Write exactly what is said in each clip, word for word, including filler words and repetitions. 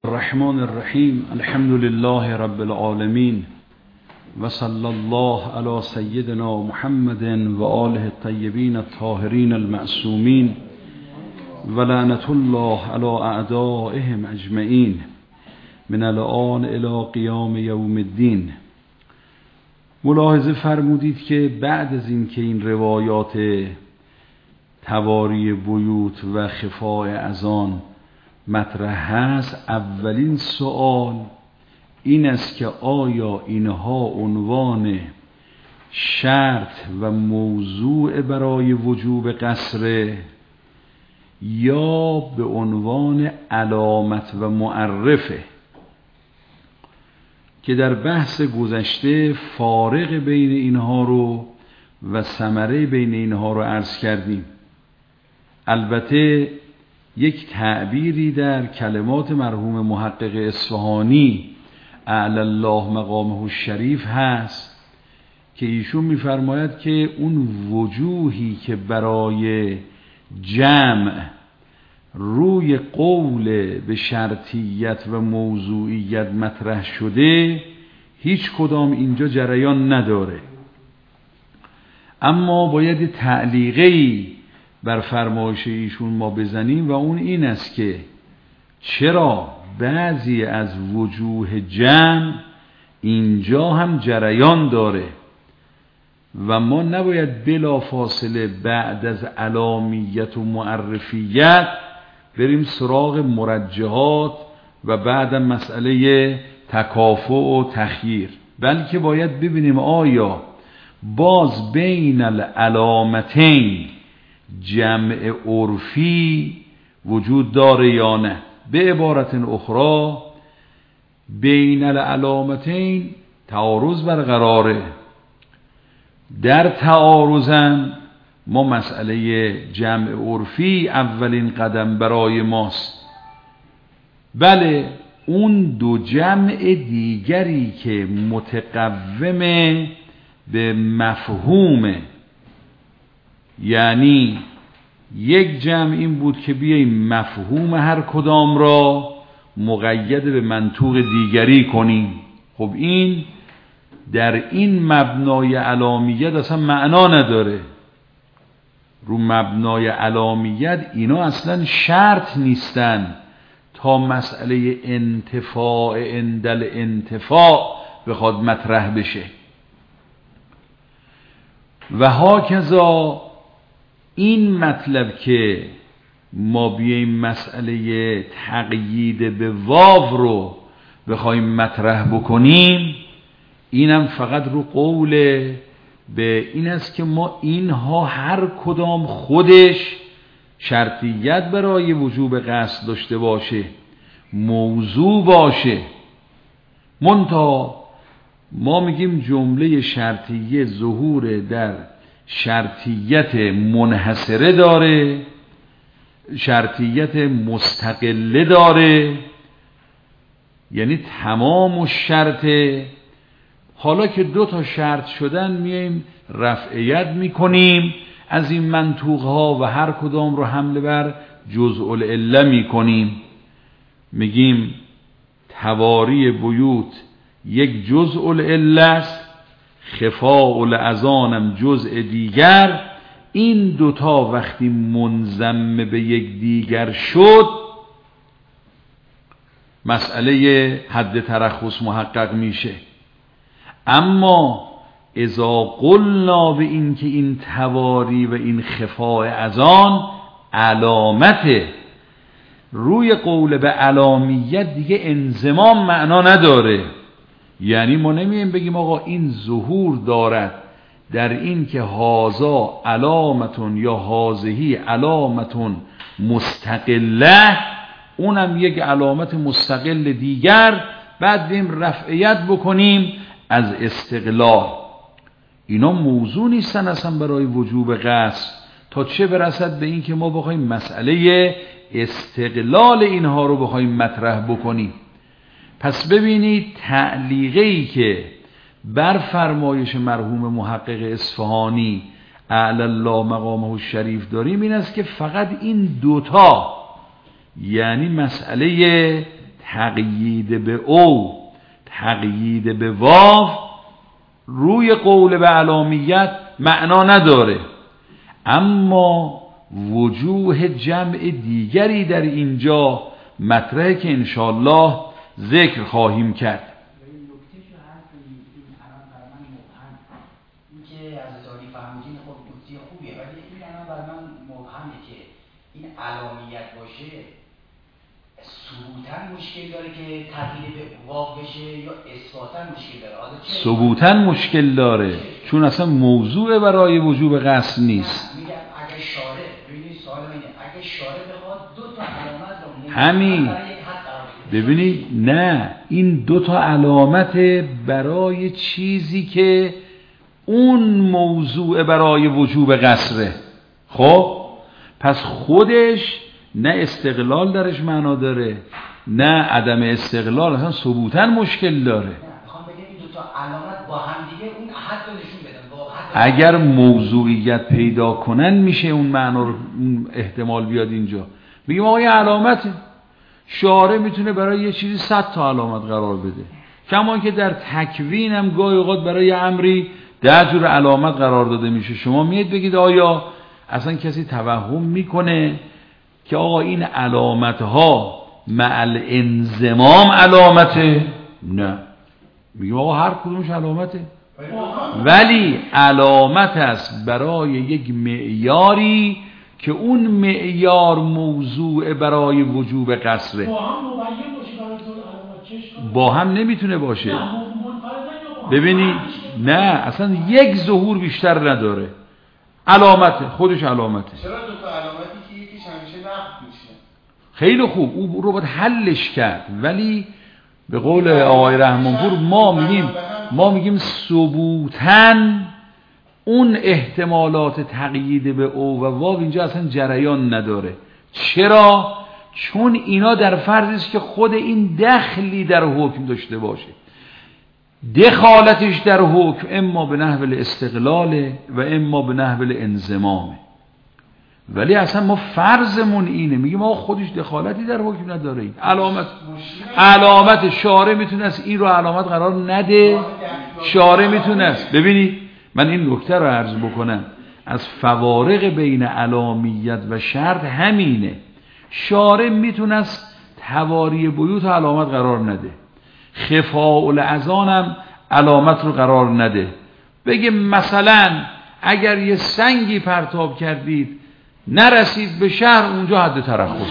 الرحمن الرحیم الحمد لله رب العالمین و صلی الله علی سیدنا محمد و آله الطیبین الطاهرین المعصومین و لعنت الله علی اعدائهم اجمعین من الآن الی قیام یوم الدین. ملاحظه فرمودید که بعد از این که این روایات تواری بیوت و خفاء اذان مطرح هست، اولین سوال این است که آیا اینها عنوان شرط و موضوع برای وجوب قصر یا به عنوان علامت و معرفه، که در بحث گذشته فارق بین اینها رو و ثمره بین اینها رو عرض کردیم. البته یک تعبیری در کلمات مرحوم محقق اصفهانی اعلی الله مقامه الشریف هست که ایشون می‌فرماید که اون وجوهی که برای جمع روی قول به شرطیت و موضوعیت مطرح شده هیچ کدام اینجا جریان نداره، اما باید تعلیقی بر فرمایش ایشون ما بزنیم و اون این است که چرا بعضی از وجوه جمع اینجا هم جریان داره و ما نباید بلافاصله بعد از علامیت و معرفیت بریم سراغ مرجحات و بعدم مسئله تکافؤ و تخییر، بلکه باید ببینیم آیا باز بین العلامتین جمع عرفی وجود داره یا نه. به عبارت اخرى بین العلامتین تعارض برقراره. در تعارضم ما مسئله جمع عرفی اولین قدم برای ماست. بله، اون دو جمع دیگری که متقوم به مفهومه، یعنی یک جمع این بود که بیاییم مفهوم هر کدام را مقید به منطوق دیگری کنیم. خب این در این مبنای علامیت اصلا معنا نداره. رو مبنای علامیت اینا اصلا شرط نیستن تا مسئله انتفاع اندل انتفاع بخواد مطرح بشه. و هاکذا این مطلب که ما بیاییم مسئله تقیید به واو رو بخوایم مطرح بکنیم، اینم فقط رو قول به این است که ما اینها هر کدام خودش شرطیت برای وجوب قصد داشته باشه، موضوع باشه. منتها ما میگیم جمله شرطیه ظهور در شرطیت منحصره داره، شرطیت مستقله داره، یعنی تمام و شرطه. حالا که دو تا شرط شدن میایم رفعیت میکنیم از این منطوقها و هر کدام رو حمله بر جزء العله میکنیم. میگیم تواری بیوت یک جزء العله است، خفاء الاذانم جزء دیگر. این دوتا وقتی منضم به یک دیگر شد مسئله حد ترخص محقق میشه. اما اذا قلنا به این که این تواری و این خفاء اذان علامته، روی قول به علامیت دیگه انضمام معنا نداره. یعنی ما نمیم بگیم آقا این ظهور دارد در این که هازا علامتون یا هازهی علامتون مستقله، اونم یک علامت مستقل دیگر، بعد بیم رفعیت بکنیم از استقلال. اینا موضوع نیستن اصلا برای وجوب قصر، تا چه برسد به این که ما بخوایم مسئله استقلال اینها رو بخوایم مطرح بکنیم. پس ببینید تعلیقی که بر فرمایش مرحوم محقق اصفهانی اعلی الله مقامه الشریف داریم این است که فقط این دوتا، یعنی مسئله تقیید به او تقیید به واو روی قول به علامیت معنا نداره، اما وجوه جمع دیگری در اینجا مطرحه که انشاءالله ذکر خواهیم کرد. علامیت باشه ثبوتاً مشکل داره که تغییر به واو بشه یا اثباتاً مشکل داره؟ ثبوتاً مشکل داره چون اصلا موضوع برای وجوب قصد نیست. میگم اگه شارع ببینید سوال اینه اگه شارع بخواد دو تا علامت رو همین ببینید نه این دو تا علامت برای چیزی که اون موضوع برای وجوب قصره. خب پس خودش نه استقلال درش معنا داره نه عدم استقلال، اصلا ثبوتاً مشکل داره. میخوام بگم این دو تا علامت با هم دیگه اون حد رو نشون بدن. اگر موضوعیت پیدا کنن میشه اون معنا رو احتمال بیاد اینجا. میگیم آقا یه علامت شارع میتونه برای یه چیزی صد تا علامت قرار بده، کما که در تکوین هم گاهی اوقات برای یه امری ده جور علامت قرار داده میشه. شما میید بگید آیا اصلا کسی توهم میکنه که آقا این علامت ها مع انضمام علامته؟ نه، میگیم آقا هر کدومش علامته، ولی علامت است برای یک معیاری که اون معیار موضوع برای وجوب قصره. با هم نمیتونه باشه. ببینید نه اصلا یک ظهور بیشتر نداره، علامته خودش علامته. چرا دو تا علامتی که یکیش همیشه نقد میشه؟ خیلی خوب او رو باید حلش کرد، ولی به قول آقای رحمانپور ما میگیم ما میگیم ثبوتاً اون احتمالات تقیید به او و واو اینجا اصلا جریان نداره. چرا؟ چون اینا در فرضی است که خود این دخلی در حکم داشته باشه. دخالتش در حکم اما به نحو الاستقلال و اما به نحو الانضمام. ولی اصلا ما فرضمون اینه، میگیم ما خودش دخالتی در حکم نداره. علامت علامت شارع میتونه است این رو علامت قرار نده. شارع میتونه است. ببینید من این نکته رو عرض بکنم، از فوارق بین علامیت و شرط همینه. شارع میتونه است تواری بیوت علامت قرار نده، خفاء الاذان هم علامت رو قرار نده. بگه مثلا اگر یه سنگی پرتاب کردید نرسید به شهر، اونجا حد ترخص.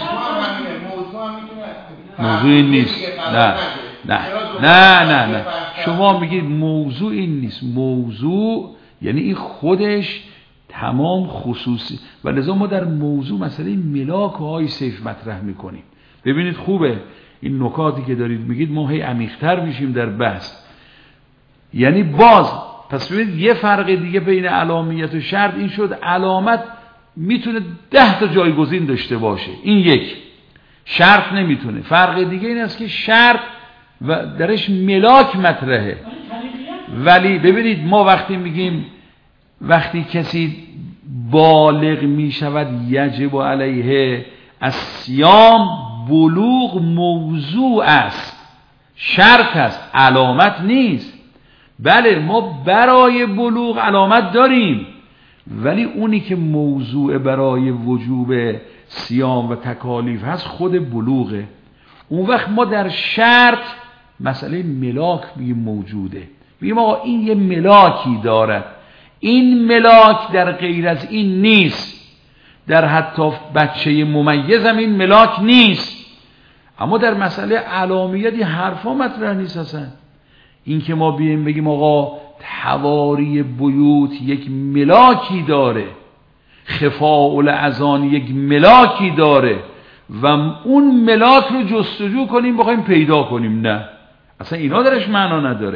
موضوع این نیست. نه نه نه نه نه شما میگید موضوع این نیست. موضوع یعنی این خودش تمام خصوصی، و لذا ما در موضوع مسئله ملاک و های سیف مطرح میکنیم. ببینید خوبه این نکاتی که دارید میگید، ما هی عمیق‌تر میشیم در بحث. یعنی باز پس ببینید یه فرق دیگه بین علامیت و شرط این شد علامت میتونه ده تا جایگزین داشته باشه، این یک. شرط نمیتونه. فرق دیگه این است که شرط و درش ملاک مطرحه. ولی ببینید ما وقتی میگیم وقتی کسی بالغ میشود یجب علیه الصیام، بلوغ موضوع است، شرط است، علامت نیست. بله ما برای بلوغ علامت داریم، ولی اونی که موضوع برای وجوب صیام و تکالیف هست خود بلوغه. اون وقت ما در شرط مسئله ملاک بگیم موجوده، بگیم آقا این یه ملاکی دارد، این ملاک در غیر از این نیست. در حتی بچه ممیز هم این ملاک نیست. اما در مسئله علامیتی حرفا مطرح نیست اصلا. این که ما بیایم بگیم آقا تواری بیوت یک ملاکی داره، خفاء الاذان یک ملاکی داره و اون ملاک رو جستجو کنیم بخوایم پیدا کنیم، نه اصلا اینا درش معنا نداره.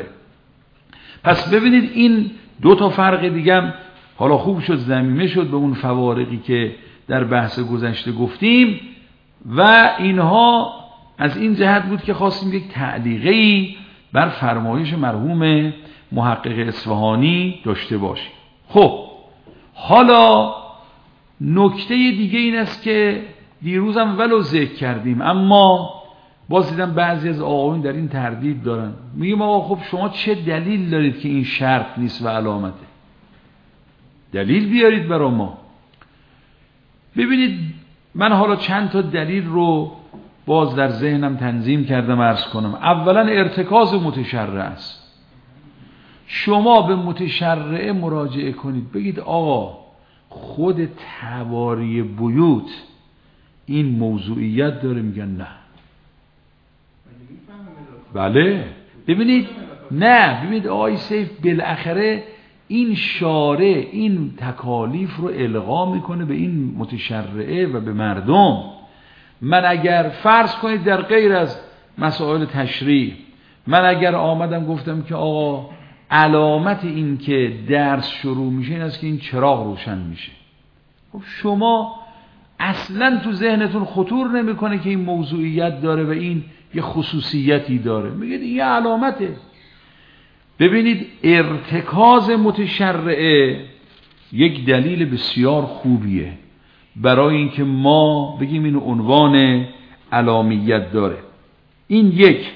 پس ببینید این دو تا فرق دیگه هم حالا خوب شد ضمیمه شد به اون فوارقی که در بحث گذشته گفتیم، و اینها از این جهت بود که خواستیم یک تعلیقی بر فرمایش مرحوم محقق اصفهانی داشته باشیم. خب حالا نکته دیگه این است که دیروزم ولو ذکر کردیم اما باز دیدم بعضی از آقایون در این تردید دارن، میگم آقا خب شما چه دلیل دارید که این شرط نیست و علامته؟ دلیل بیارید برای ما. ببینید من حالا چند تا دلیل رو باز در ذهنم تنظیم کردم عرض کنم. اولا ارتکاز متشرع است. شما به متشرعه مراجعه کنید، بگید آقا خود تواری بیوت این موضوعیت داره، میگن نه. بله ببینید، نه ببینید آقای سیف بالاخره این شارع این تکالیف رو القا میکنه به این متشرعه و به مردم. من اگر فرض کنید در غیر از مسائل تشریع، من اگر آمدم گفتم که آقا علامت این که درس شروع میشه این است که این چراغ روشن میشه، خب شما اصلا تو ذهنتون خطور نمیکنه که این موضوعیت داره و این یه خصوصیتی داره، میگید این یه علامته. ببینید ارتکاز متشرعه یک دلیل بسیار خوبیه برای اینکه ما بگیم این عنوان علامیت داره. این یک.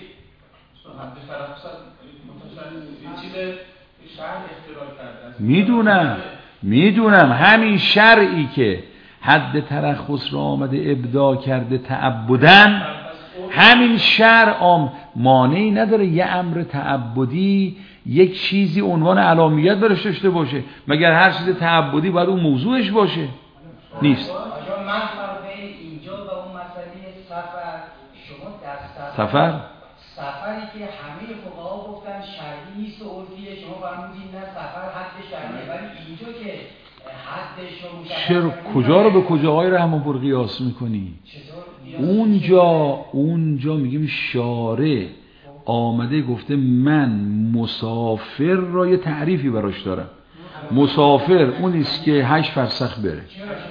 میدونم میدونم همین شرعی که حد ترخص را آمده ابداع کرده تعبدن، همین شرع آم مانعی نداره یه امر تعبدی یک چیزی عنوان علامیت برش داشته باشه. مگر هر چیز تعبدی باید اون موضوعش باشه؟ نیست. آجا من فرق بین اینجا و اون مسئله سفر، شما در سفر سفر سفری که همه فقها گفتن شرعی نیست و عرفیه، شما فرمودین نه سفر حد شرعیه، ولی اینجا که حدش رو مشخص چرا کجا رو به کجاهای رحم‌پور قیاس میکنی؟ اونجا اونجا میگیم شارع آمده گفته من مسافر را یه تعریفی براش دارم. مسافر اون است که هشت فرسخ بره.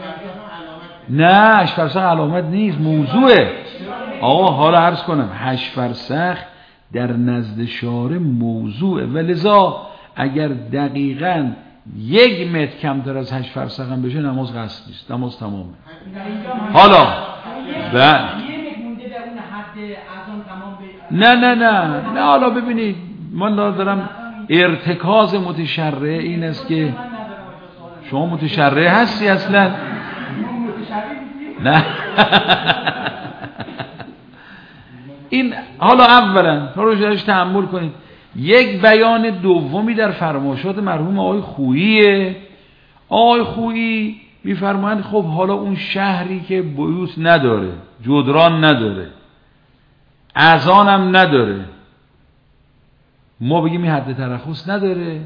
نه هشت فرسخ علامت نیست، موضوعه. آقا حالا عرض کنم هشت فرسخ در نزد شارع موضوعه و لذا اگر دقیقاً یک متر کمتر از هشت فرسخ هم بشه نماز قصد نیست، نماز تمامه. حالا بله نه نه نه نه حالا ببینید من دارم ارتکاز متشرع این است که شما متشرع هستی اصلا؟ نه این حالا اولا روشش تأمل کنید. یک بیان دومی در فرمایشات مرحوم آقای خوییه. آقای خویی میفرمایند خب حالا اون شهری که بیوت نداره، جدران نداره، اذان هم نداره، ما بگیم این حد ترخص نداره؟ عرفی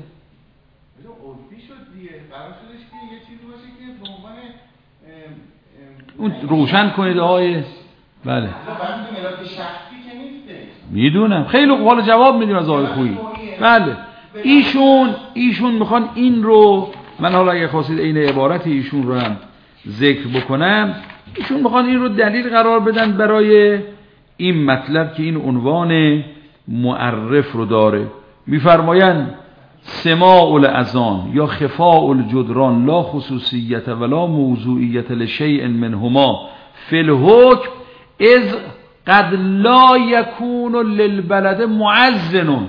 شد دیگه، قرار شدش که یه چیزی باشه که به عنوان اون روشن کنید آقای بله بعد ملاک شخصی که نیسته. میدونم خیلی خوب، حالا جواب میدیم از آقای خویی. بله ایشون ایشون میخوان این رو، من حالا اگه خواستید این عبارت ایشون رو هم ذکر بکنم، ایشون میخوان این رو دلیل قرار بدن برای این مطلب که این عنوان معرف رو داره. میفرمایند سماع الاذان یا خفاء الجدران لا خصوصیت ولا موضوعیت لشیء منهما فی الحکم اذ قد لا یکون للبلد معزن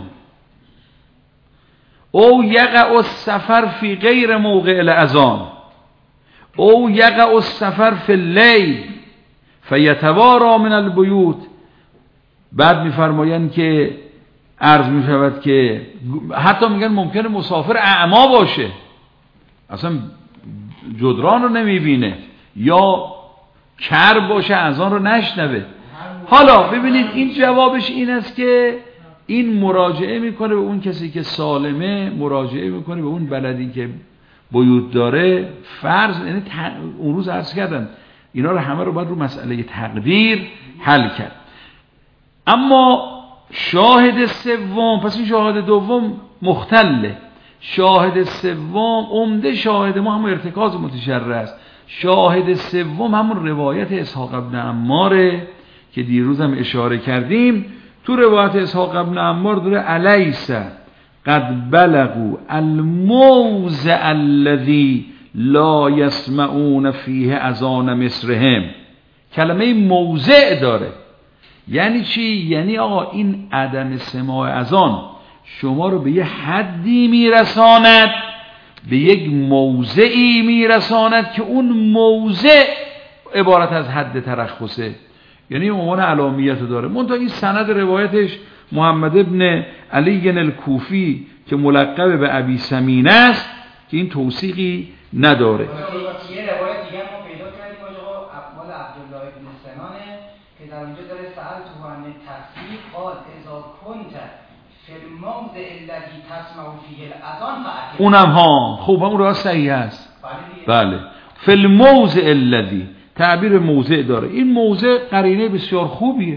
او یقع السفر فی غیر موقع الاذان او یقع السفر فی اللیل فیتوارا من البیوت. بعد میفرمایند که عرض میشود که حتی میگن ممکنه مسافر اعما باشه، اصلا جدران رو نمیبینه، یا کر باشه اذان رو نشنوه. حالا ببینید این جوابش این است که این مراجعه میکنه به اون کسی که سالمه، مراجعه میکنه به اون بلدی که بیوت داره. فرض یعنی تق... اون روز عرض کردن اینا رو همه رو باید رو مسئله تقدیر حل کرد. اما شاهد سوم، پس این شاهد دوم مختله. شاهد سوم عمده شاهد ما هم ارتکاز متشرع است. شاهد سوم همون روایت اسحاق ابن عماره که دیروز هم اشاره کردیم. تو روایت اسحاق ابن عمار داره الیس قد بلغوا الموضع الذي لا يسمعون فیه اذان مصرهم. کلمه موضع داره، یعنی چی؟ یعنی آقا این عدم سماع اذان شما رو به یه حدی میرساند، به یک موضعی میرساند که اون موضع عبارت از حد ترخصه، یعنی عنوان علامیت داره. منتها این سند روایتش محمد ابن علی الکوفی که ملقب به ابی سمین است که این توثیقی نداره. یه روایت دیگه ما پیدا کردیم آقا اقوال عبدالله بن سنانه که در اونجا داره سأل تو عن تفسیر قال اذا كنت فی الموضع الذی تسمع فیه الاذان فاکل. اونم ها خوب اون راه صحیح است. بله فی الموضع الذی تعبیر موضع داره. این موضع قرینه بسیار خوبیه.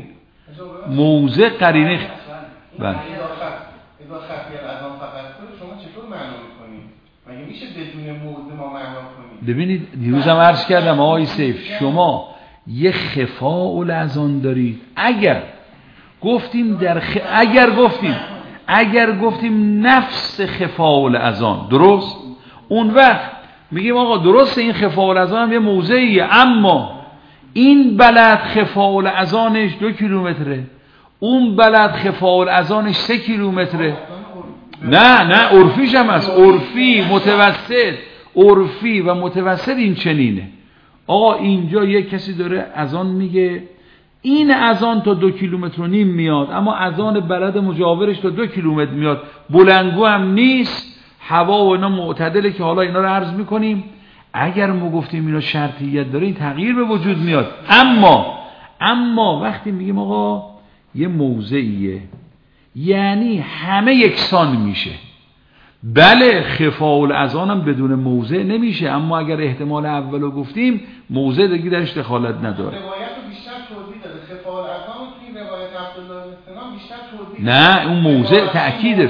موضع قرینه بله. اذا خفی الاذان فقط شما چطور معنا می‌کنید؟ مگه میشه بدون موضع ما معنا کنیم؟ ببینید دیروزم عرض کردم آقای سیف شما یه خفاء الاذان دارید. اگر گفتیم در خ... اگر گفتیم اگر گفتیم نفس خفاء الاذان درست، اون وقت میگیم آقا درسته این خفاء الاذان هم یه موضعیه، اما این بلد خفاء الاذانش دو کیلومتره، اون بلد خفاء الاذانش سه کیلومتره. نه نه عرفیش هم هست، عرفی متوسط، عرفی و متوسط این چنینه. آقا اینجا یک کسی داره اذان میگه، این اذان تا دو کیلومتر و نیم میاد، اما اذان بلد مجاورش تا دو کیلومتر میاد، بلندگو هم نیست، هوا و اینا معتدله که حالا اینا رو عرض میکنیم. اگر ما گفتیم اینا شرطیت داره این تغییر به وجود میاد. اما اما وقتی میگیم آقا یه موضعیه یعنی همه یکسان میشه. بله خفاء الاذان هم بدون موضع نمیشه، اما اگر احتمال اولو گفتیم موضع دیگه درش دخالت نداره. روایت رو بیشتر توضیح داده. خفاء الاذان رو توی روایت عبدالله بن سنان بیشتر توضیح نه اون موضع تأکیده.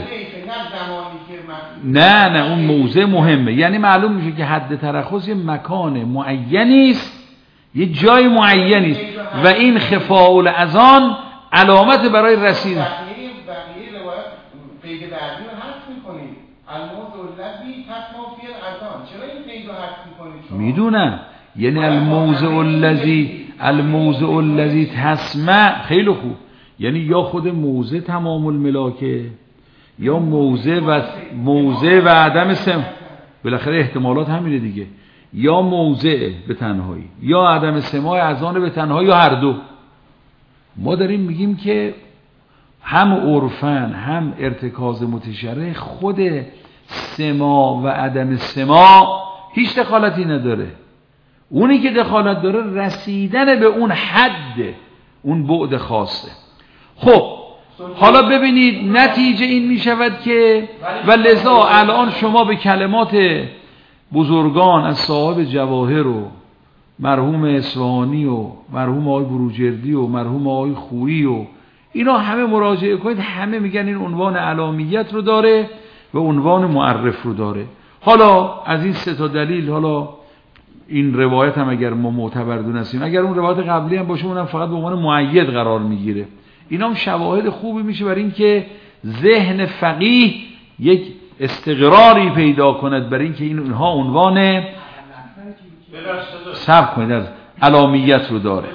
نه نه اون موضع مهمه، یعنی معلوم میشه که حد ترخص یه مکان معینی است، یه جای معینی است و این خفاء الاذان علامت برای رسیدن. بقیه روایت قید بعدی رو حذف می‌کنید. الموضع الذی تسمع فیه الاذان. چرا این قید رو حذف می‌کنید شما؟ میدونم، یعنی الموضع الذی الموضع الذی تسمع خیلی خوب، یعنی یا خود موضع تمام الملاکه یا موضع و موضع و عدم سماع، بالاخره احتمالات همینه دیگه، یا موضع به تنهایی یا عدم سماع اذان به تنهایی یا هر دو. ما داریم میگیم که هم عرفن هم ارتکاز متشرع خود سماع و عدم سماع هیچ دخالتی نداره، اونی که دخالت داره رسیدن به اون حد، اون بعد خاصه. خب حالا ببینید نتیجه این می شود که و لذا الان شما به کلمات بزرگان از صاحب جواهر و مرحوم اصفهانی و مرحوم آقای بروجردی و مرحوم آقای خویی و اینا همه مراجعه کنید، همه میگن این عنوان علامیت رو داره و عنوان معرف رو داره. حالا از این سه تا دلیل، حالا این روایت هم اگر ما معتبر دونستیم، اگر اون روایت قبلی هم باشه اونم فقط به عنوان مؤید قرار میگیره، اینا هم شواهد خوبی میشه برای اینکه ذهن فقیه یک استقراری پیدا کند برای اینکه این اونها عنوان صبر کنید از علامیت رو داره.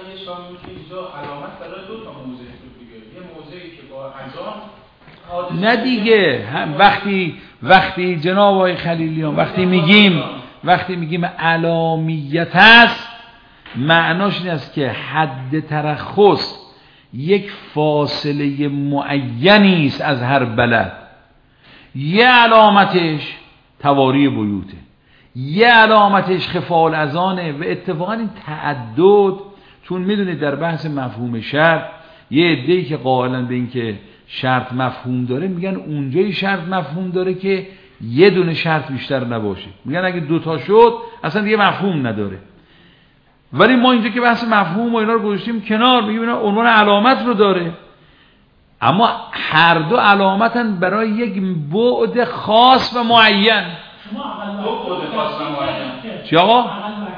نه دیگه وقتی وقتی جناب آقای خلیلیان وقتی میگیم وقتی میگیم علامیت است، معناش این است که حد ترخص یک فاصله معینی است از هر بلد. یه علامتش تواری بیوته، یه علامتش خفاء الاذانه و اتفاقا این تعدد، چون میدونید در بحث مفهوم شرط یه عده‌ای که قائلن به این که شرط مفهوم داره میگن اونجای شرط مفهوم داره که یه دونه شرط بیشتر نباشه، میگن اگه دوتا شد اصلا دیگه مفهوم نداره. ولی ما اینجا که بحث مفهوم و اینا رو گذاشتیم کنار، میگیم اینا عنوان علامت رو داره، اما هر دو علامتن برای یک بعد خاص و معین. شما اقل بعد خاص و معین چی آقا؟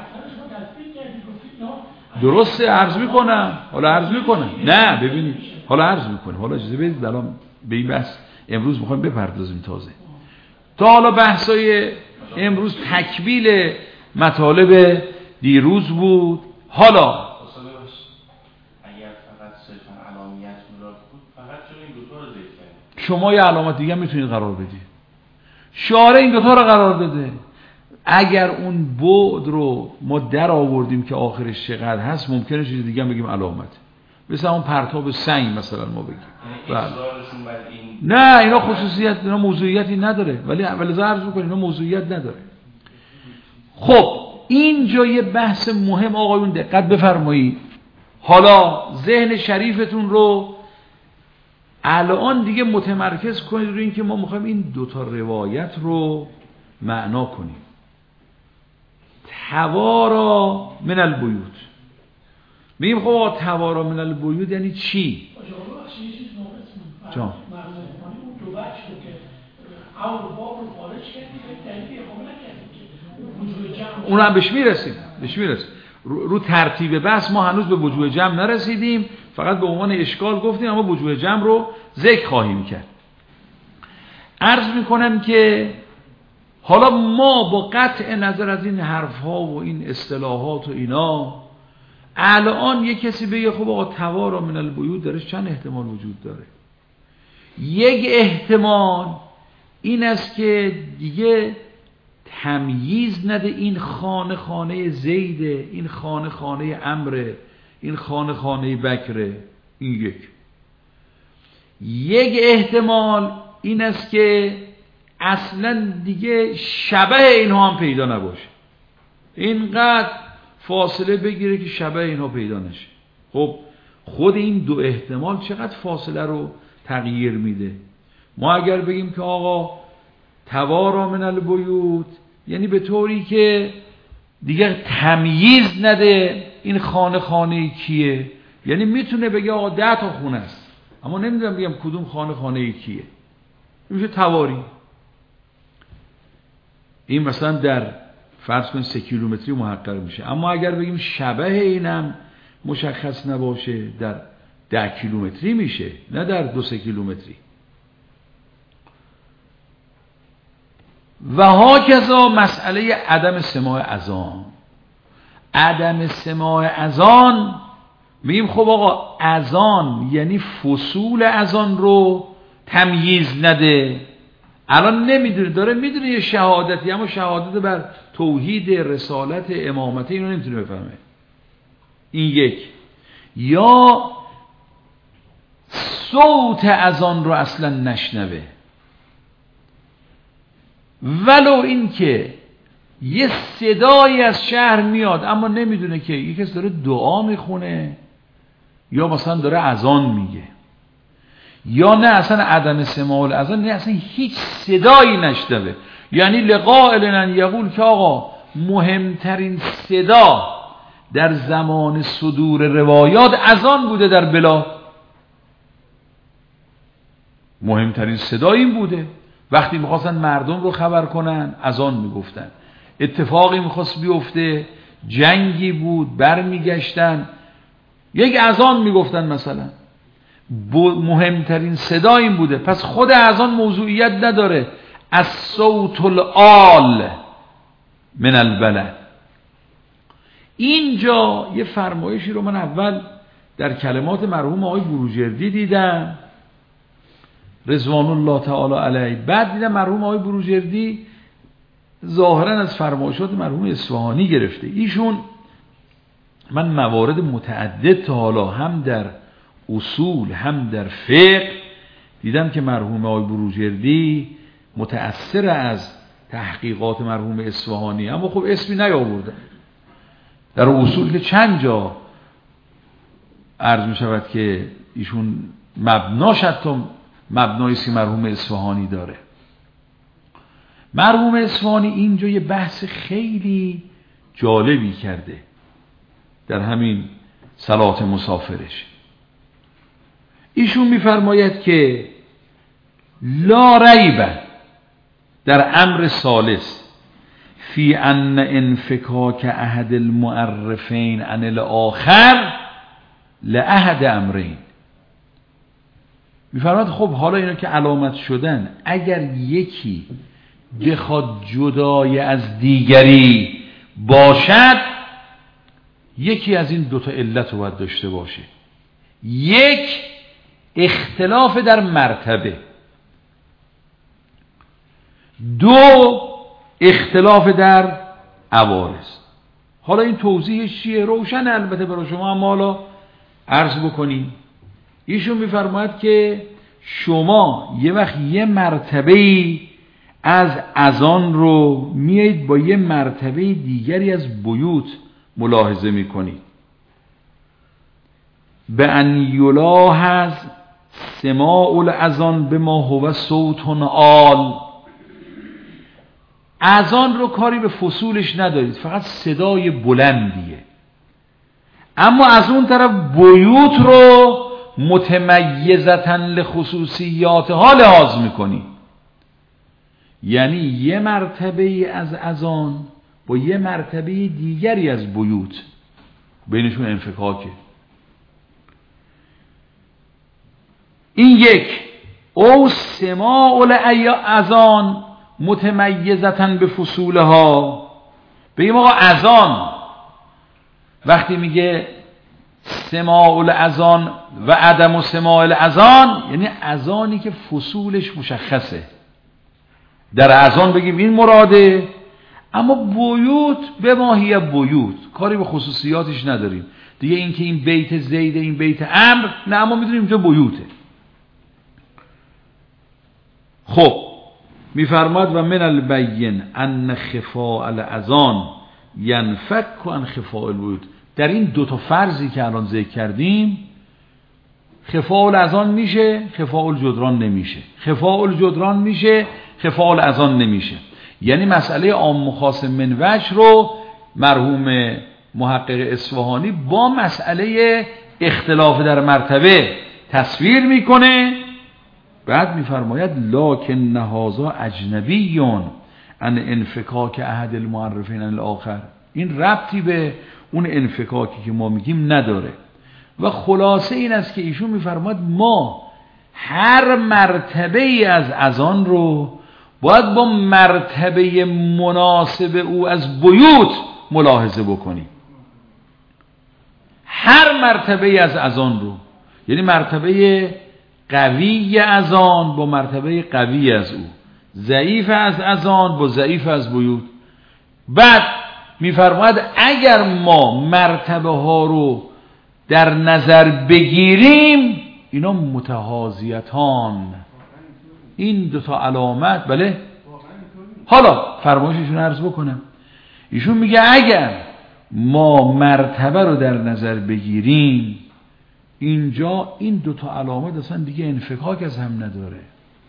درسته، عرض میکنم حالا عرض میکنم نه ببینید حالا عرض میکنم حالا اجازه بدید الان به این بحث امروز میخوایم بپردازیم. تازه تا حالا بحثای امروز تکمیل مطالب دیروز بود. حالا اگر فقط شما یه علامت دیگه میتونید قرار بدید. شارع این دوتا رو قرار بده. اگر اون بعد رو ما در آوردیم که آخرش چقدر هست، ممکنه چیز دیگه بگیم علامت. مثل اون پرتاب سنگ مثلا ما بگیم. بله. نه اینا خصوصیت، اینا موضوعیتی نداره، ولی ولی عرض می‌کنم اینا موضوعیت نداره. خب اینجا یه بحث مهم آقایون دقت بفرمایید. حالا ذهن شریفتون رو الان دیگه متمرکز کنید روی این که ما میخوایم این دوتا روایت رو معنا کنیم. توارا من البیوت، میگیم خب توارا من البیوت یعنی چی؟ جان اون هم بهش میرسیم بهش میرسیم رو, رو ترتیب بحث ما هنوز به وجوه جمع نرسیدیم، فقط به عنوان اشکال گفتیم، اما وجوه جمع رو ذکر خواهیم کرد. عرض میکنم که حالا ما با قطع نظر از این حرفها و این اصطلاحات و اینا، الان یک کسی بگه خب آقا توارا من البیوت درش چند احتمال وجود داره؟ یک احتمال این است که دیگه تمییز نده این خانه خانه زیده، این خانه خانه عمره، این خانه خانه بکره. این یک یک احتمال این است که اصلا دیگه شبه اینها هم پیدا نباشه، اینقدر فاصله بگیره که شبه اینها پیدا نشه. خب خود این دو احتمال چقدر فاصله رو تغییر میده. ما اگر بگیم که آقا توارا من البیوت یعنی به طوری که دیگه تمییز نده این خانه خانه کیه، یعنی میتونه بگه آقا ده تا خونه است اما نمیدونم بگم کدوم خانه خانه کیه، میشه تواری. این مثلا در فرض کن سه کیلومتری محقق میشه، اما اگر بگیم شبه اینم مشخص نباشه در ده کیلومتری میشه، نه در دو سه کیلومتری. و هاکذا مسئله عدم سماع اذان. عدم سماع اذان میگیم خب آقا اذان یعنی فصول اذان رو تمییز نده. الان نمیدونه، داره میدونه یه شهادتی، اما شهادت بر توحید، رسالت، امامت اینو نمیتونه بفهمه. این یک. یا صوت اذان رو اصلا نشنوه، ولو این که یه صدایی از شهر میاد اما نمیدونه که یکی کسی داره دعا میخونه یا مثلا داره اذان میگه، یا نه اصلا عدم سماع الاذان، نه اصلا هیچ صدایی نشنوه. یعنی لقائلن یقول که آقا مهمترین صدا در زمان صدور روایات اذان بوده در بلاد. مهمترین صدا این بوده. وقتی میخواستن مردم رو خبر کنن اذان میگفتن، اتفاقی میخواست بیفته، جنگی بود، برمیگشتن، یک اذان میگفتن مثلا. مهمترین صدا این بوده. پس خود اذان موضوعیت نداره. از صوت الآل من البلد. اینجا یه فرمایشی رو من اول در کلمات مرحوم آقای بروجردی دیدم رضوان الله تعالی علیه، بعد دیدم مرحوم آقای بروجردی ظاهرا از فرمایشات مرحوم اصفهانی گرفته. ایشون من موارد متعدد تا حالا هم در اصول هم در فقه دیدم که مرحوم آقای بروجردی متأثر از تحقیقات مرحوم اصفهانی، اما خب اسمی نیاوردن. در اصول که چند جا عرض می شود که ایشون مبناش حتی مبناییست که مرحوم اصفهانی داره. مرحوم اصفهانی اینجا یه بحث خیلی جالبی کرده در همین صلات مسافرش. ایشون میفرماید که لا ریب در امر ثالث فی ان انفکاک احد المعرفین عن الاخر لاحد امرین. میفرماید خب حالا اینا که علامت شدن، اگر یکی بخواد جدای از دیگری باشد، یکی از این دوتا علت رو باید داشته باشه. یک اختلاف در مرتبه. دو، اختلاف در عوارض. حالا این توضیحش چیه؟ روشن البته برای شما، اما حالا عرض بکنیم. ایشون میفرماید که شما یه وقت یه مرتبه‌ای از اذان رو میایید با یه مرتبه دیگری از بیوت ملاحظه میکنید. به ان یلاحظ سماع الاذان به ما هو صوت عال. اذان رو کاری به فصولش ندارید، فقط صدای بلندیه. اما از اون طرف بیوت رو متمیزتاً لخصوصیاتها لحاظ میکنی. یعنی یه مرتبه از اذان با یه مرتبه دیگری از بیوت بینشون انفکاکه. این یک. او سماع الاذان متمیزتاً به فصولها. بگیم آقا اذان وقتی میگه سماع الاذان و عدم سماع الاذان، یعنی اذانی که فصولش مشخصه. در اذان بگیم این مراده، اما بیوت به ماهی بیوت کاری به خصوصیاتش نداریم دیگه. این که این بیت زید، این بیت امر، نه، اما میدونیم اینجا بیوته. خب میفرماد و من البین ان خفاء الاذان ینفک عن خفاء البیوت. در این دو تا فرضی که الان ذکر کردیم، خفاء الاذان میشه، خفاء الجدران نمیشه. خفاء الجدران میشه، خفاء الاذان نمیشه. یعنی مسئله عام و خاص من وجه رو مرحوم محقق اصفهانی با مسئله اختلاف در مرتبه تصویر میکنه. بعد میفرماید لکن هذا اجنبی عن انفکاک احد المعرفین الاخر. این ربطی به اون انفکاکی که ما میگیم نداره. و خلاصه این است که ایشون میفرماید ما هر مرتبه ای از اذان رو باید با مرتبه مناسب او از بیوت ملاحظه بکنیم. هر مرتبه ای از اذان رو، یعنی مرتبه قوی اذان با مرتبه قوی از او، ضعیف از اذان با ضعیف از بیوت. بعد میفرماید اگر ما مرتبه ها رو در نظر بگیریم، اینا متحاذیتان، این دو تا علامت. بله، حالا فرمایششون عرض بکنم. ایشون میگه اگر ما مرتبه رو در نظر بگیریم، اینجا این دو تا علامت اصلا دیگه انفکاک از هم نداره.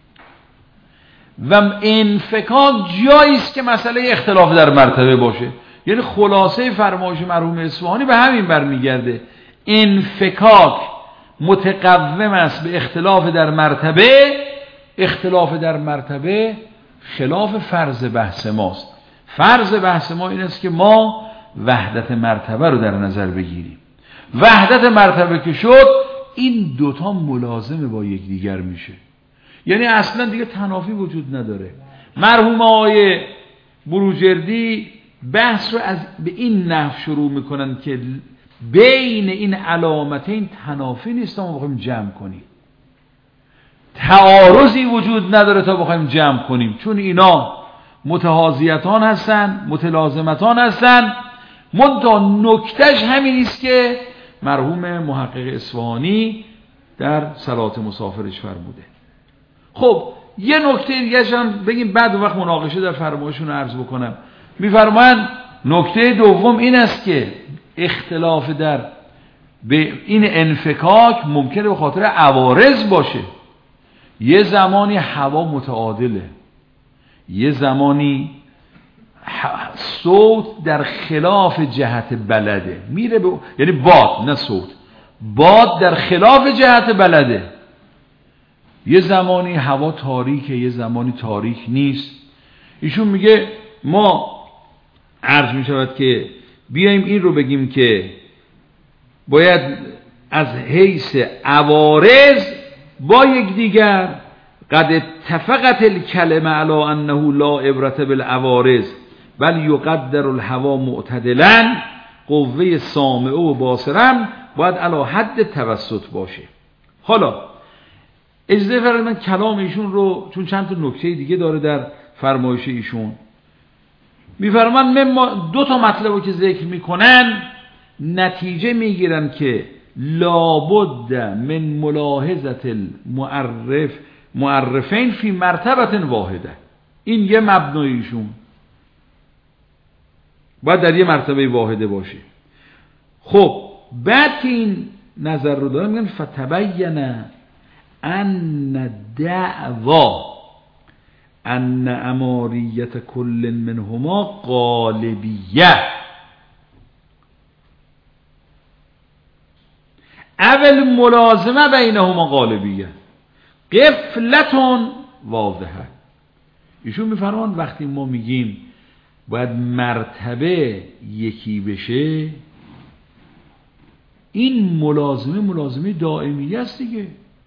و انفکاک جایی است که مسئله اختلاف در مرتبه باشه. یعنی خلاصه فرمایش مرحوم اصفهانی به همین برمیگرده. انفکاک متقوم است به اختلاف در مرتبه. اختلاف در مرتبه خلاف فرض بحث ماست. فرض بحث ما این است که ما وحدت مرتبه رو در نظر بگیریم. وحدت مرتبه که شد، این دوتا ملازمه با یکدیگر میشه. یعنی اصلا دیگه تنافی وجود نداره. مرحوم آقای بروجردی بحث رو از به این نحو شروع میکنن که بین این علامتین تنافی نیست تا ما بخوایم جمع کنیم. تعارضی وجود نداره تا بخوایم جمع کنیم، چون اینا متحاذیتان هستن، متلازمتان هستن. منتها نکتهش همین است که مرحوم محقق اصفهانی در صلات مسافرش فرموده. خب یه نکته دیگه هم بگیم بعد وقت مناقشه در فرمایشون عرض بکنم. میفرمایند نکته دوم این است که اختلاف در به این انفکاک ممکنه به خاطر عوارض باشه. یه زمانی هوا متعادله، یه زمانی صوت در خلاف جهت بلده میره به، یعنی باد نه صوت، باد در خلاف جهت بلده. یه زمانی هوا تاریکه، یه زمانی تاریک نیست. ایشون میگه ما عرض میشود که بیایم این رو بگیم که باید از حیث عوارض با یک دیگر قد اتفقت الکلمه علی انه لا عبرت بالعوارض بل یقدر الهوا معتدلا. قوه سامعه و باصرم باید علی حد توسط باشه. حالا اجازه فرمایید من کلام ایشون رو، چون چند تا نکته دیگه داره در فرمایش ایشون، میفرمان دو تا مطلب رو که ذکر میکنن نتیجه میگیرن که لابد من ملاحظت المعرف معرفین فی مرتبت واحده. این یه مبنایشون باید در یه مرتبه واحده باشه. خب بعد که این نظر رو دارن میگن فتبین ان دعوا ان اماریت کل منهما غالبیه اول ملازمه بینهما غالبیه قفلتون واضحه. ایشون میفرمان وقتی ما میگیم باید مرتبه یکی بشه، این ملازمه ملازمه دائمی است دیگه.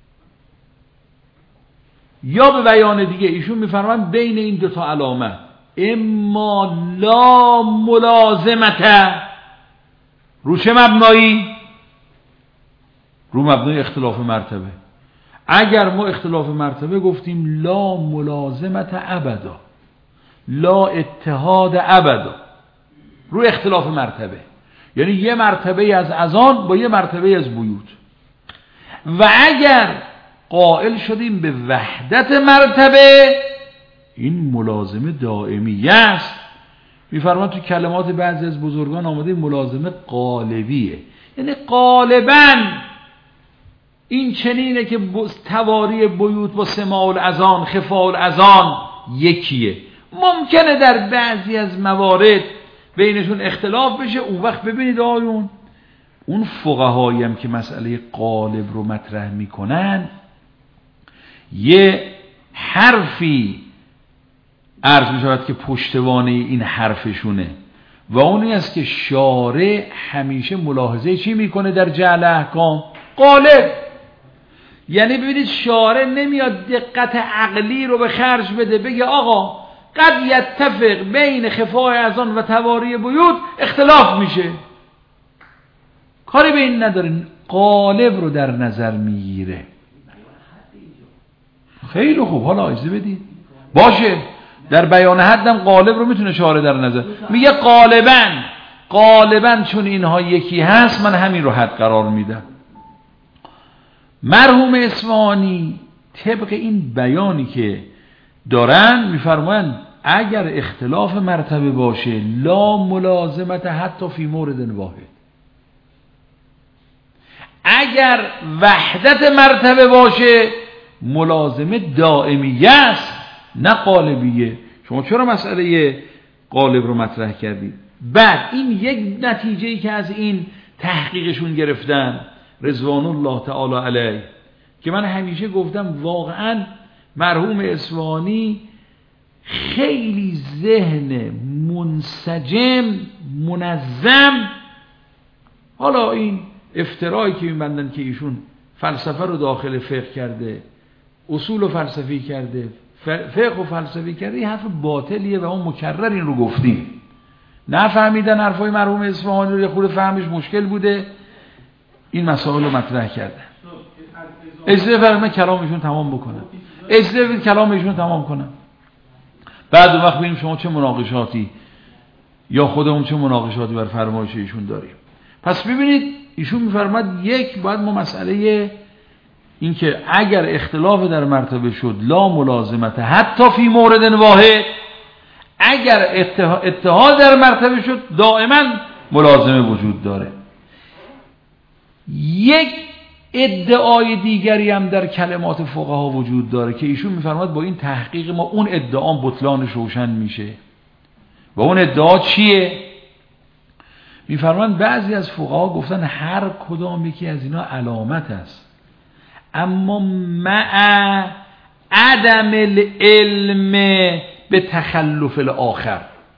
یا به بیان دیگه ایشون میفرمان بین این دو تا علامه اما لا ملازمت رو چه مبنایی؟ رو مبنای اختلاف مرتبه. اگر ما اختلاف مرتبه گفتیم لا ملازمت ابدا، لا اتحاد ابدا، رو اختلاف مرتبه، یعنی یه مرتبه از اذان با یه مرتبه از بیوت. و اگر قائل شدیم به وحدت مرتبه، این ملازمه دائمی است. میفرمان تو کلمات بعضی از بزرگان آمده ملازمه قالبیه، یعنی غالباً این چنینه که تواری بیوت با سماع الاذان خفاء الاذان یکیه. ممکنه در بعضی از موارد بینشون اختلاف بشه. اون وقت ببینید آیون اون فقهایی هم که مسئله قالب رو مطرح میکنن یه حرفی عرض میشود که پشتوانه این حرفشونه و اونی است که شارع همیشه ملاحظه چی میکنه در جعل احکام؟ قالب. یعنی ببینید شارع نمیاد دقت عقلی رو به خرج بده بگه آقا قد یتفق بین خفاء اذان و تواری بیوت اختلاف میشه، کاری به این نداره، قالب رو در نظر میگیره. خیلی خوب، حالا اجازه بدید باشه، در بیان حدم قالب رو میتونه شارع در نظر میگه غالباً غالباً چون اینها یکی هست من همین رو حد قرار میدم. مرحوم اصفهانی طبق این بیانی که دارن میفرمایند اگر اختلاف مرتبه باشه لا ملازمت حتی فی مورد واحد، اگر وحدت مرتبه باشه ملازمه دائمیه است نه قالبیه. شما چرا مسئله قالب رو مطرح کردید؟ بعد این یک نتیجه‌ای که از این تحقیقشون گرفتن رضوان الله تعالی علیه، که من همیشه گفتم واقعا مرحوم اصفهانی خیلی ذهن منسجم منظم. حالا این افترایی که میبندن که ایشون فلسفه رو داخل فقه کرده، اصول و فلسفی کرده، فقه و فلسفی کرده، این حرف باطلیه و اون مکرر این رو گفتیم. نفهمیدن حرفای مرحوم اصفهانی رو، یه خورده فهمش مشکل بوده، این مسائل رو مطرح کردن. اجازه فرمایید کلامشون تمام بکنم، اجازه بدید کلامشون تمام کنم، بعد اون وقت ببینیم شما چه مناقشاتی یا خودمون چه مناقشاتی بر فرمایش ایشون داریم. پس ببینید ایشون میفرماد یک، باید ما مسئله این که اگر اختلاف در مرتبه شد لا ملازمت حتی فی مورد واحد، اگر اتحاد در مرتبه شد دائما ملازمه وجود داره. یک ادعای دیگری هم در کلمات فقها وجود داره که ایشون میفرماد با این تحقیق ما اون ادعا بطلانش روشن میشه. و اون ادعا چیه؟ میفرمان بعضی از فقها گفتن هر کدام یکی از اینا علامت است، اما مع عدم العلم به تخلف الاخر.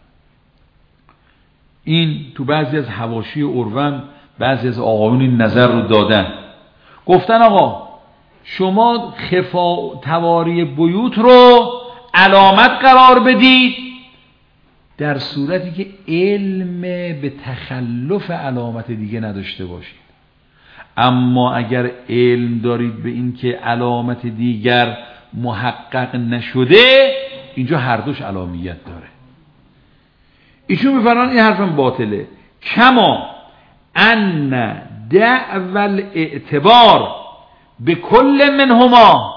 این تو بعضی از حواشی اروم بعضی از آقایون این نظر رو دادن، گفتن آقا شما خفا تواری بیوت رو علامت قرار بدید در صورتی که علم به تخلف علامت دیگه نداشته باشید. اما اگر علم دارید به این که علامت دیگر محقق نشده، اینجا هر دوش علامت داره. ایشون میفرمان این حرفم باطله. کما ان دعو الاعتبار به کل منهما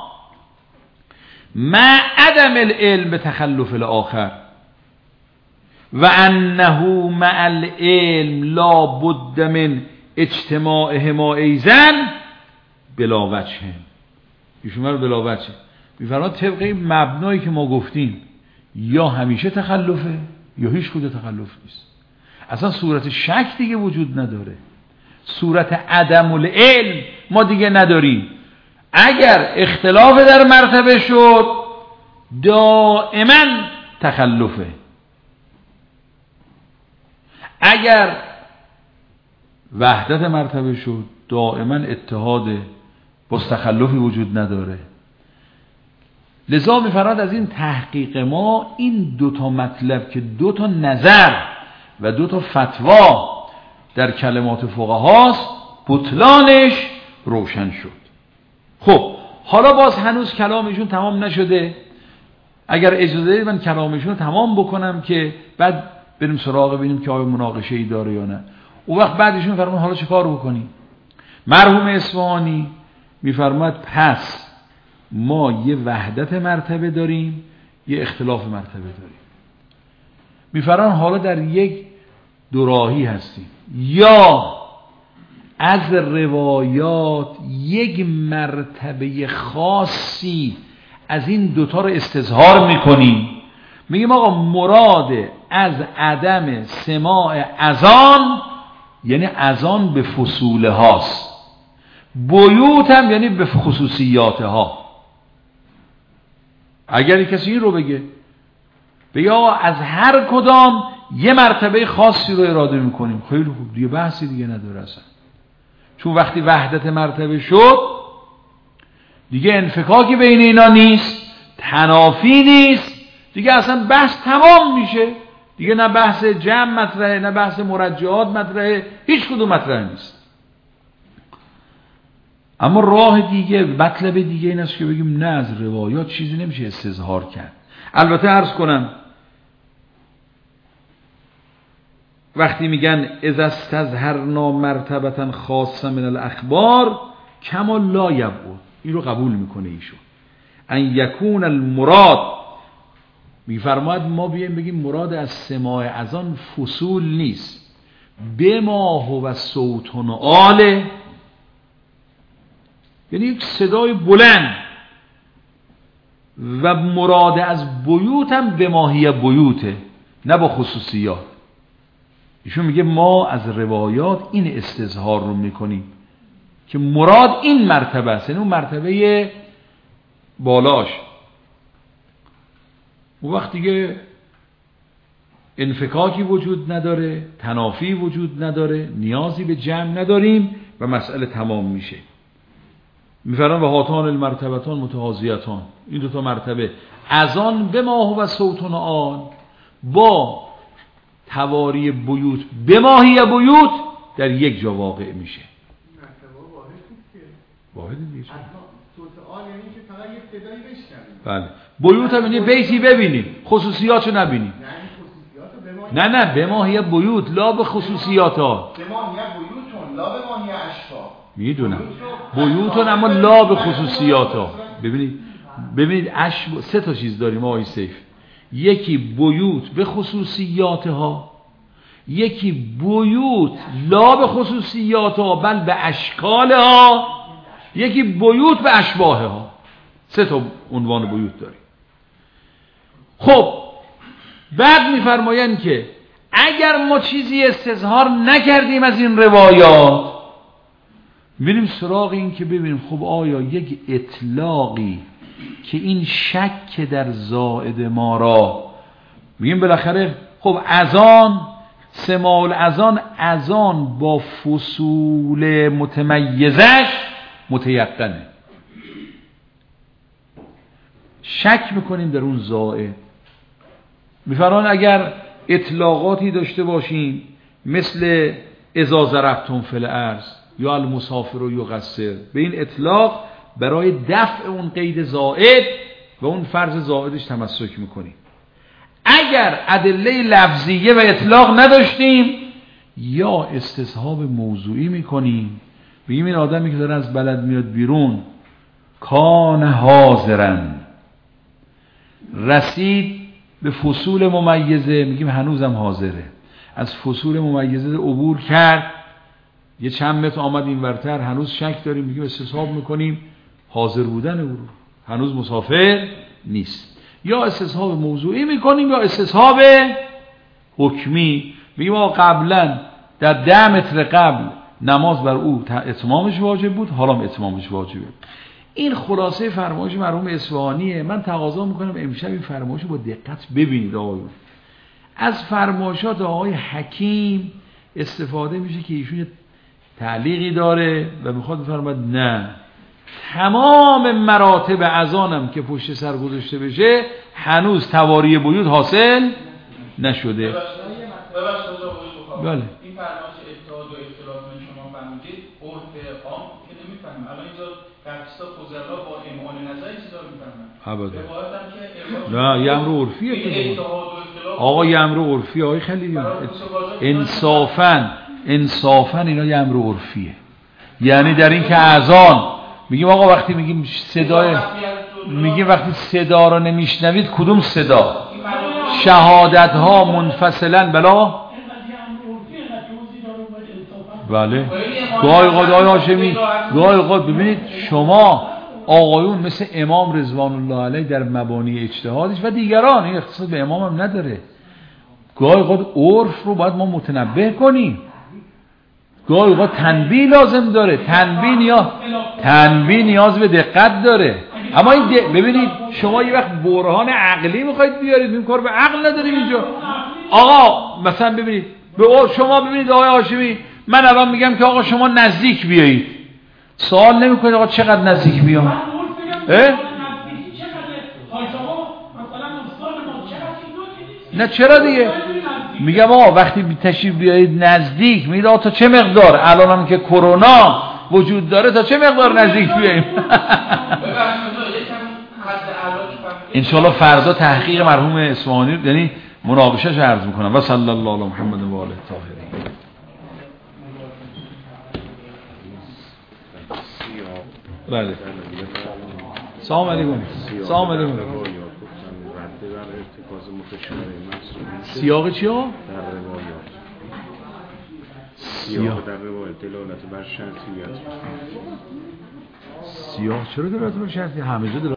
مع عدم العلم به تخلف الاخر و انه مع العلم لا بد من اجتماعهما ایزن بلا وجه. ایشون رو بلا وجه میفرماد طبق این مبنایی که ما گفتیم، یا همیشه تخلفه یا هیچ کدوم تخلف نیست. اصلا صورت شک دیگه وجود نداره، صورت عدم العلم ما دیگه نداریم. اگر اختلاف در مرتبه شد دائما تخلفه، اگر وحدت مرتبه شد دائما اتحاده، باز تخلفی وجود نداره. لذا می‌فرماد از این تحقیق ما این دو تا مطلب که دو تا نظر و دو تا فتوا در کلمات فقهاست، بطلانش روشن شد. خب حالا باز هنوز کلامشون تمام نشده. اگر اجازه بدید من کلامشون رو تمام بکنم که بعد بریم سراغ ببینیم که آیا مناقشه ای داره یا نه. اون وقت بعدشون فرمان حالا چه کار بکنیم؟ مرحوم اصفهانی میفرماد پس ما یه وحدت مرتبه داریم، یه اختلاف مرتبه داریم. میفرمان حالا در یک دوراهی هستیم، یا از روایات یک مرتبه خاصی از این دوتا رو استظهار میکنیم، میگیم آقا مراد از عدم سماع اذان یعنی اذان به فصوله هاست، بیوت هم یعنی به خصوصیات ها. اگر کسی این رو بگه بگه آقا از هر کدام یه مرتبه خاصی رو اراده میکنیم، خیلی خوب دیگه بحثی دیگه نداره اصلا. چون وقتی وحدت مرتبه شد دیگه انفکاکی بین اینا نیست، تنافی نیست، دیگه اصلا بحث تمام میشه دیگه. نه بحث جمع مطرحه، نه بحث مرجعات مطرحه، هیچ کدوم مطرح نیست. اما راه دیگه، مطلب دیگه این است که بگیم نه از روایات چیزی نمیشه استظهار کرد. البته عرض کنم وقتی میگن اذا استظهرنا مرتبة خاصة من الاخبار کما لا یبعد، این رو قبول میکنه ایشون. ان یکون المراد، میفرماید ما بیایم بگیم مراد از سماع اذان فصول نیست، بما هو صوت عاله، یعنی یک صدای بلند، و مراد از بیوت هم به ماهی بیوته نه با خصوصیات. ایشون میگه ما از روایات این استظهار رو میکنیم که مراد این مرتبه است، یعنی اون مرتبه بالاش. اون وقت دیگه انفکاکی وجود نداره، تنافی وجود نداره، نیازی به جمع نداریم و مسئله تمام میشه. میفرمان و هاتان المرتبتان متحاضیتان، این دو تا مرتبه اذان به ما هو صوتون آن با تواری بیوت به ماهی بیوت در یک جا واقع میشه. واحد نیست. صوت آن یعنی که فقط یک صدایی بشنویم. بله. بیوت هم یعنی بیتی ببینیم، خصوصیاتو نبینیم. نه نه به ماهی بیوت لا به خصوصیاتها. به ماهی بیوتون لا به ماهی اشباح. میدونم بیوتون اما لا به خصوصیاتها. ببینید ببینید اشباح سه تا چیز داریم آقای سیف. یکی بیوت به خصوصیاتها، یکی بیوت لا به خصوصیاتها بل به اشکالها، یکی بیوت به اشباهها. سه تا عنوان بیوت داریم. خب بعد میفرمایند که اگر ما چیزی استظهار نکردیم از این روایات، میریم سراغ این که ببینیم خب آیا یک اطلاقی که این شک در زائد ما را، میگیم بالاخره خب اذان سماع الاذان، اذان با فصول متمیزش متیقنه، شک میکنیم در اون زائد. میفرمان اگر اطلاقاتی داشته باشیم مثل اذا ضربتم فی الارض، یا المسافر و یقصر، به این اطلاق برای دفع اون قید زائد و اون فرض زائدش تمسک میکنیم. اگر ادله لفظیه و اطلاق نداشتیم یا استصحاب موضوعی میکنیم، بگیم این آدمی که داره از بلد میاد بیرون کان حاضرن، رسید به فصول ممیزه، میگیم هنوزم حاضره، از فصول ممیزه عبور کرد، یه چند متر آمد این ورتر، هنوز شک داریم، میگیم استصحاب میکنیم حاضر بودن او، هنوز مسافر نیست. یا استصحاب موضوعی میکنیم یا استصحاب حکمی، میگیم آقا قبلا در ده متر قبل نماز بر او اتمامش واجب بود، حالا هم اتمامش واجبه. این خلاصه فرمایش مرحوم اصفهانیه. من تقاضا میکنم امشب این فرمایش با دقت ببینید آقایون. از فرمایشات آقای حکیم استفاده میشه که ایشون تعلیقی داره و میخواد بفرماید نه، تمام مراتب اذانم که پشت سر گذاشته بشه هنوز تواری بیوت حاصل نشده. ببخشید بله. این فرمایش اتحاد و اختلاف شما فرمودید عرف عام که نمیفهمم. الان اینجا قصد فضلا با امان نظر چیزا میفهمن. ابدا. روایت هم که نه، یه امر عرفیه که اتحاد و اختلاف آقا یه امر عرفیه آقای خلیلی. انصافاً انصافاً اینا یه امر عرفیه. یعنی در این که اذان میگیم آقا وقتی میگیم صدای میگیم وقتی صدا رو نمیشنوید کدوم صدا؟ شهادت ها منفصلا بلا بله. گاهی اوقات آقای هاشمی گاهی اوقات ببینید شما آقایون مثل امام رضوان الله علیه در مبانی اجتهادش و دیگران، این اختصاص به امام هم نداره، گاهی اوقات عرف رو باید ما متنبه کنیم، گاهی اوقات تنبیه لازم داره، تنبیه نیاز تنبیه نیاز به دقت داره. اما این د... ببینید شما یه وقت برهان عقلی میخواید بیارید، این کار به عقل نداریم اینجا. آقا مثلا ببینید به شما ببینید آقای هاشمی، من الان میگم که آقا شما نزدیک بیایید، سوال نمیکنید آقا چقدر نزدیک بیام؟ اه؟ نه چرا دیگه؟ میگم آقا وقتی تشریف بیایید نزدیک، میگید آقا تا چه مقدار؟ الان هم که کرونا وجود داره تا چه مقدار نزدیک بیاییم؟ انشاءالله فردا تحقیق مرحوم اصفهانی یعنی مناقشه‌اش عرض میکنم. و صلی الله علی محمد و آله الطاهرین. بله. سلام علیکم. سلام علیکم. سیاق چی ها؟ در روایات. سیاق در روایات دلالت بر شرطیت. سیاق چرا دلالت بر شرطیت؟ همه جا